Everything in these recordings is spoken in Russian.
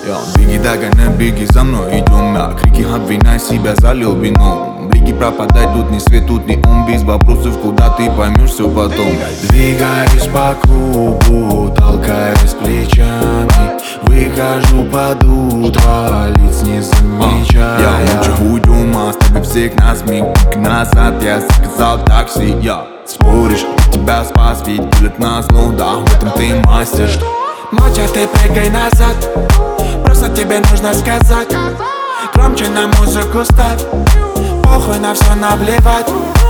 Беги, догоняй, беги за мной, идем, крики обвиняй себя за любину. Блики пропадай, тут ни свет, тут ни ум. Без вопросов, куда ты поймешь все потом. Двигаюсь по кругу, толкаясь плечами. Выхожу под утро, лиц не замечая. Я лучше уйдем, оставив всех нас миг назад. Я заказал такси, споришь, тебя спас, ведь делят назло. Да, в этом ты мастер. Молча ты прыгай назад, просто тебе нужно сказать. Громче на музыку ставь, похуй на все наплевать.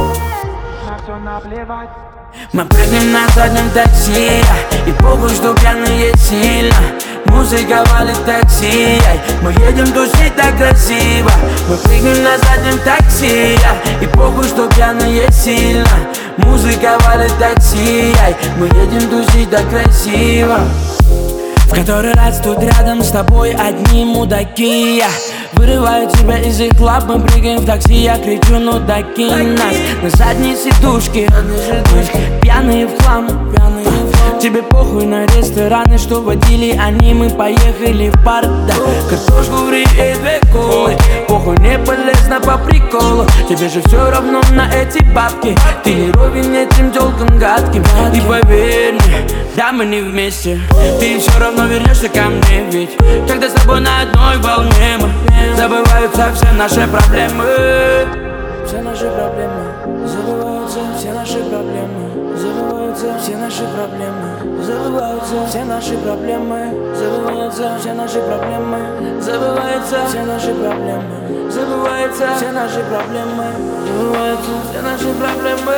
Мы прыгнем на заднем такси, и похуй, что пьяные сильно. Музыка валит такси, мы едем тусить так красиво. Мы прыгнем на заднем такси, и похуй, что пьяные сильно. Музыка валит такси, мы едем тусить так красиво. В который раз тут рядом с тобой одни мудаки. Вырываю тебя из их лап, мы прыгаем в такси. Я кричу, ну докинь нас на задней сидушке. Пьяные в хлам. Тебе похуй на рестораны, что водили они. Мы поехали в парк, да. Картошку фри и 2 колы. Похуй, не полезно по приколу. Тебе же все равно на эти бабки. Ты не ровен этим тёлкам гадким. И поверь мне, да мы не вместе. Ты все равно вернешься ко мне, ведь когда с тобой на одной волне мы забываются все наши проблемы. Все наши проблемы, забываются все наши проблемы. Забываются все наши проблемы. Забываются все наши проблемы. Забываются все наши проблемы. Забываются все наши проблемы. Забываются все наши проблемы. Забываются все наши проблемы.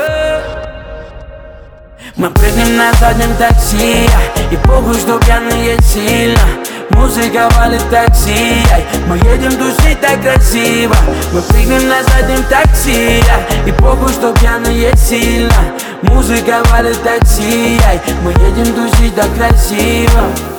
Мы прыгнем на заднем такси, и похуй, что пьяные сильно. Музыка валит такси, мы едем тусить так красиво. Мы прыгнем на заднем такси, и похуй, что пьяные сильно. Музыка валит такси, мы едем тусить так красиво.